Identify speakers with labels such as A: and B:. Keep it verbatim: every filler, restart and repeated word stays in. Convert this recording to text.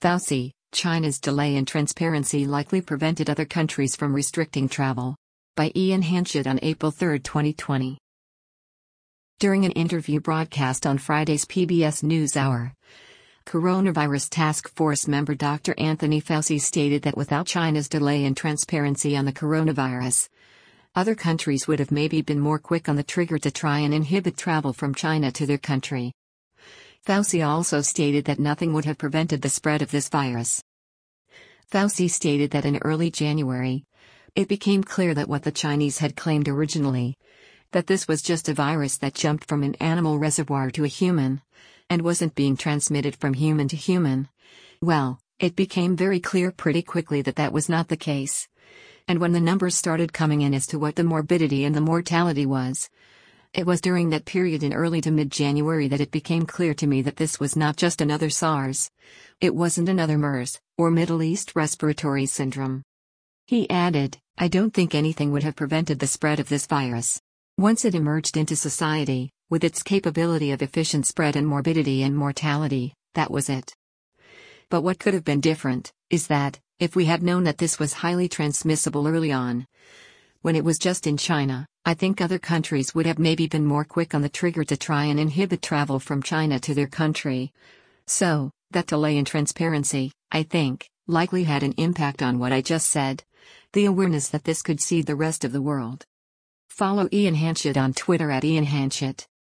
A: Fauci, China's delay in transparency likely prevented other countries from restricting travel. By Ian Hanchett on April third, twenty twenty. During an interview broadcast on Friday's P B S NewsHour, Coronavirus Task Force member Doctor Anthony Fauci stated that without China's delay in transparency on the coronavirus, other countries would have maybe been more quick on the trigger to try and inhibit travel from China to their country. Fauci also stated that nothing would have prevented the spread of this virus. Fauci stated that in early January, it became clear that what the Chinese had claimed originally, that this was just a virus that jumped from an animal reservoir to a human, and wasn't being transmitted from human to human, well, it became very clear pretty quickly that that was not the case. And when the numbers started coming in as to what the morbidity and the mortality was, it was during that period in early to mid-January that it became clear to me that this was not just another SARS. It wasn't another MERS, or Middle East Respiratory Syndrome. He added, I don't think anything would have prevented the spread of this virus. Once it emerged into society, with its capability of efficient spread and morbidity and mortality, that was it. But what could have been different, is that, if we had known that this was highly transmissible early on, when it was just in China, I think other countries would have maybe been more quick on the trigger to try and inhibit travel from China to their country. So, that delay in transparency, I think, likely had an impact on what I just said. The awareness that this could seed the rest of the world. Follow Ian Hanchett on Twitter at Ian Hanchett.